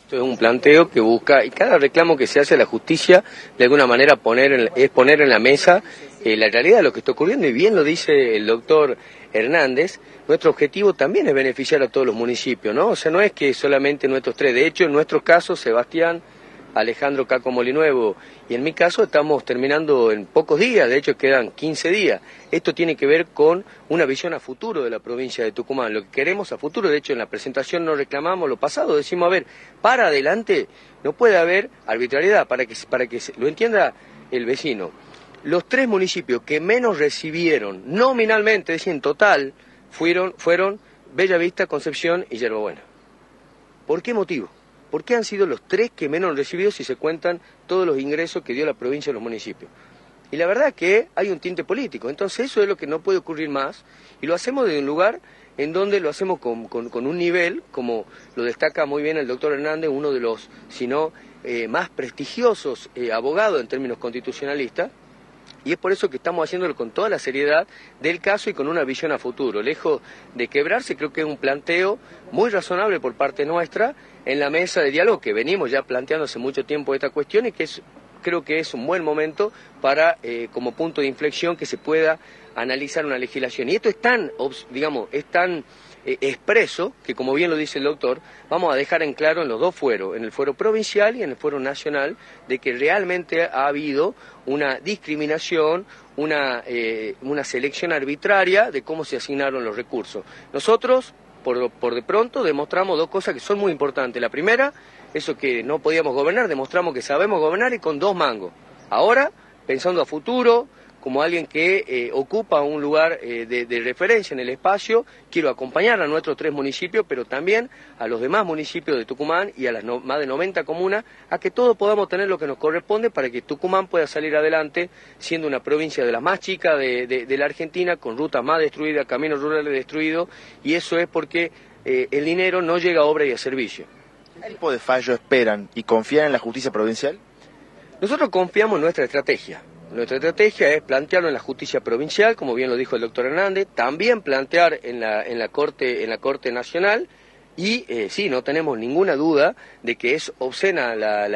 Esto es un planteo que busca, y cada reclamo que se hace a la justicia, de alguna manera poner en la mesa la realidad de lo que está ocurriendo, y bien lo dice el doctor Hernández, nuestro objetivo también es beneficiar a todos los municipios, ¿no? O sea, no es que solamente nuestros tres, de hecho, en nuestro caso, Sebastián, Alejandro Caco Molinuevo y en mi caso estamos terminando en pocos días, de hecho quedan 15 días. Esto tiene que ver con una visión a futuro de la provincia de Tucumán, lo que queremos a futuro. De hecho, en la presentación no reclamamos lo pasado, decimos, a ver, para adelante no puede haber arbitrariedad, para que lo entienda el vecino. Los tres municipios que menos recibieron nominalmente, es decir, en total, fueron Bellavista, Concepción y Yerbabuena. ¿Por qué motivo? ¿Por qué han sido los tres que menos han recibido si se cuentan todos los ingresos que dio la provincia a los municipios? Y la verdad que hay un tinte político, entonces eso es lo que no puede ocurrir más, y lo hacemos desde un lugar en donde lo hacemos con un nivel, como lo destaca muy bien el doctor Hernández, uno de los, si no, más prestigiosos abogados en términos constitucionalistas, y es por eso que estamos haciéndolo con toda la seriedad del caso y con una visión a futuro. Lejos de quebrarse, creo que es un planteo muy razonable por parte nuestra en la mesa de diálogo, que venimos ya planteando hace mucho tiempo esta cuestión, y que creo que es un buen momento para, como punto de inflexión, que se pueda analizar una legislación. Y esto es tan, digamos, es tan expreso, que como bien lo dice el doctor, vamos a dejar en claro en los dos fueros, en el fuero provincial y en el fuero nacional, de que realmente ha habido una discriminación, una selección arbitraria de cómo se asignaron los recursos. Nosotros, por de pronto, demostramos dos cosas que son muy importantes. La primera, eso que no podíamos gobernar, demostramos que sabemos gobernar y con dos mangos. Ahora, pensando a futuro, como alguien que ocupa un lugar de referencia en el espacio, quiero acompañar a nuestros tres municipios, pero también a los demás municipios de Tucumán y a las más de 90 comunas, a que todos podamos tener lo que nos corresponde para que Tucumán pueda salir adelante, siendo una provincia de las más chicas de la Argentina, con rutas más destruidas, caminos rurales destruidos, y eso es porque el dinero no llega a obra y a servicio. ¿Qué tipo de fallo esperan y confían en la justicia provincial? Nosotros confiamos en nuestra estrategia. Nuestra estrategia es plantearlo en la justicia provincial, como bien lo dijo el doctor Hernández, también plantear en la Corte Nacional, y sí, no tenemos ninguna duda de que es obscena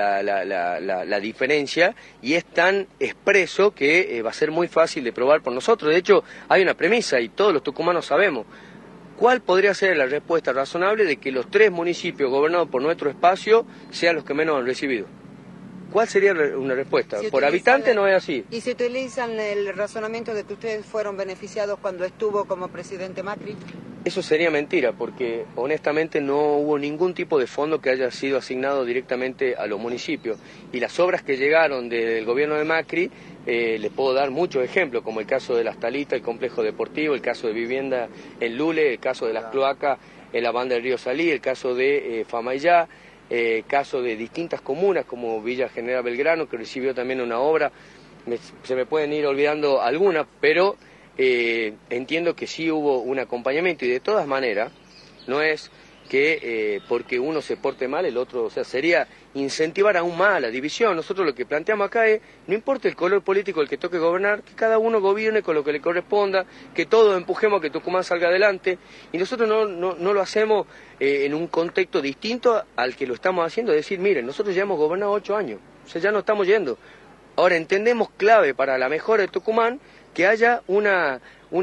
la diferencia, y es tan expreso que va a ser muy fácil de probar por nosotros. De hecho, hay una premisa, y todos los tucumanos sabemos, ¿cuál podría ser la respuesta razonable de que los tres municipios gobernados por nuestro espacio sean los que menos han recibido? ¿Cuál sería una respuesta? Por habitante no es así. ¿Y si utilizan el razonamiento de que ustedes fueron beneficiados cuando estuvo como presidente Macri? Eso sería mentira, porque honestamente no hubo ningún tipo de fondo que haya sido asignado directamente a los municipios. Y las obras que llegaron del gobierno de Macri, les puedo dar muchos ejemplos, como el caso de Las Talitas, el complejo deportivo, el caso de vivienda en Lule, el caso de las cloacas en la banda del río Salí, el caso de Famayá, caso de distintas comunas como Villa General Belgrano, que recibió también una obra. Se me pueden ir olvidando algunas, pero entiendo que sí hubo un acompañamiento, y de todas maneras no es que porque uno se porte mal el otro, o sea, sería incentivar aún más la división. Nosotros lo que planteamos acá es, no importa el color político el que toque gobernar, que cada uno gobierne con lo que le corresponda, que todos empujemos a que Tucumán salga adelante, y nosotros no lo hacemos en un contexto distinto al que lo estamos haciendo, es decir, miren, nosotros ya hemos gobernado 8 años, o sea, ya no estamos yendo. Ahora entendemos clave para la mejora de Tucumán que haya una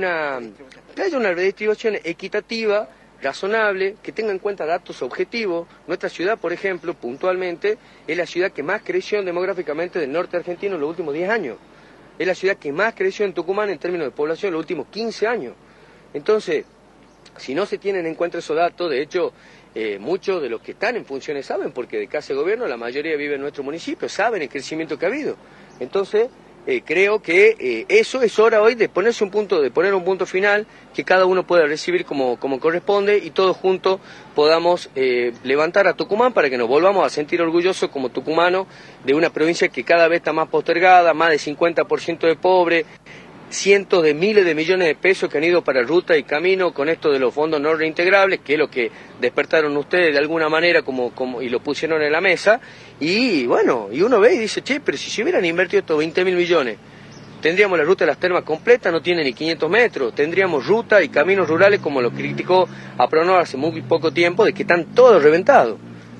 redistribución equitativa, razonable, que tenga en cuenta datos objetivos. Nuestra ciudad, por ejemplo, puntualmente, es la ciudad que más creció demográficamente del norte argentino en los últimos 10 años. Es la ciudad que más creció en Tucumán en términos de población en los últimos 15 años. Entonces, si no se tienen en cuenta esos datos, de hecho, muchos de los que están en funciones saben, porque de casa de gobierno la mayoría vive en nuestro municipio, saben el crecimiento que ha habido. Entonces, creo que eso es hora hoy de poner un punto final, que cada uno pueda recibir como corresponde, y todos juntos podamos levantar a Tucumán para que nos volvamos a sentir orgullosos como tucumanos de una provincia que cada vez está más postergada, más de 50% de pobres, cientos de miles de millones de pesos que han ido para ruta y camino con esto de los fondos no reintegrables, que es lo que despertaron ustedes de alguna manera y lo pusieron en la mesa, y bueno, y uno ve y dice, che, pero si se hubieran invertido estos 20.000 millones, tendríamos la ruta de las termas completa, no tiene ni 500 metros, tendríamos ruta y caminos rurales como lo criticó APRONOR hace muy poco tiempo, de que están todos reventados.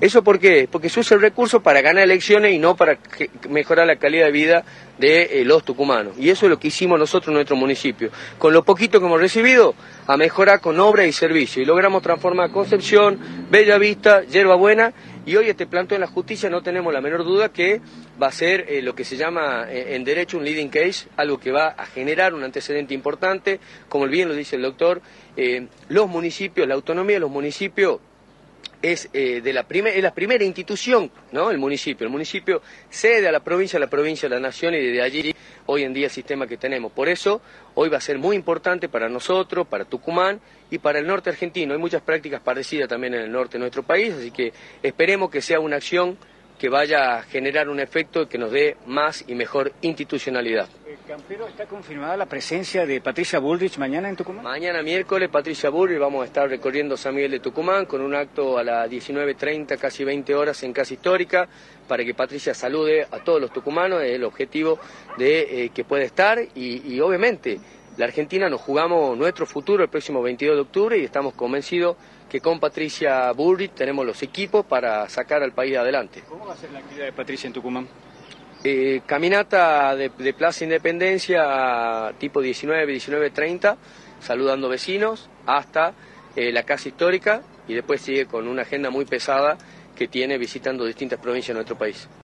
¿Eso por qué? Porque se usa el recurso para ganar elecciones y no para mejorar la calidad de vida de los tucumanos. Y eso es lo que hicimos nosotros en nuestro municipio. Con lo poquito que hemos recibido, a mejorar con obra y servicio. Y logramos transformar Concepción, Bella Vista, Yerba Buena, y hoy este planteo en la justicia no tenemos la menor duda que va a ser lo que se llama en derecho un leading case, algo que va a generar un antecedente importante, como bien lo dice el doctor, los municipios, la autonomía de los municipios es la primera institución, ¿no? El municipio cede a la provincia a la nación, y desde allí hoy en día el sistema que tenemos. Por eso hoy va a ser muy importante para nosotros, para Tucumán y para el norte argentino. Hay muchas prácticas parecidas también en el norte de nuestro país, así que esperemos que sea una acción que vaya a generar un efecto que nos dé más y mejor institucionalidad. Campero, ¿está confirmada la presencia de Patricia Bullrich mañana en Tucumán? Mañana miércoles, Patricia Bullrich, vamos a estar recorriendo San Miguel de Tucumán con un acto a las 19:30, casi 20 horas en Casa Histórica, para que Patricia salude a todos los tucumanos. Es el objetivo de que pueda estar y obviamente la Argentina nos jugamos nuestro futuro el próximo 22 de octubre y estamos convencidos que con Patricia Bullrich tenemos los equipos para sacar al país adelante. ¿Cómo va a ser la actividad de Patricia en Tucumán? Caminata de Plaza Independencia tipo 19:30, saludando vecinos hasta la Casa Histórica, y después sigue con una agenda muy pesada que tiene visitando distintas provincias de nuestro país.